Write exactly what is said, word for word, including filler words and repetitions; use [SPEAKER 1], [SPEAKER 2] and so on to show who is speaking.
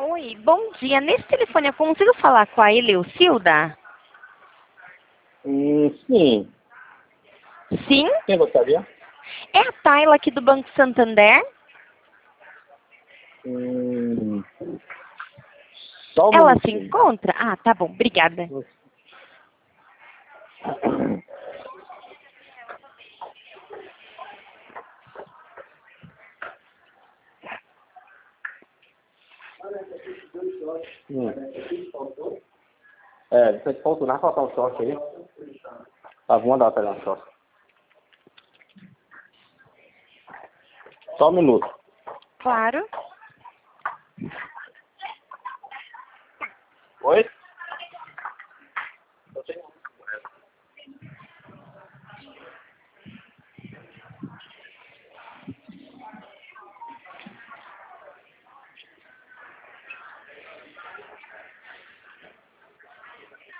[SPEAKER 1] Oi, bom dia. Nesse telefone eu consigo falar com a Eleucilda?
[SPEAKER 2] Hum, sim.
[SPEAKER 1] Sim?
[SPEAKER 2] Quem gostaria?
[SPEAKER 1] É a Tayla aqui do Banco Santander?
[SPEAKER 2] Hum, só um
[SPEAKER 1] Ela se
[SPEAKER 2] minutinho.
[SPEAKER 1] encontra? Ah, tá bom, obrigada.
[SPEAKER 2] Hum. É, você pode tornar faltar um short aí? Tá, vou mandar pegar um short. Só um minuto.
[SPEAKER 1] Claro.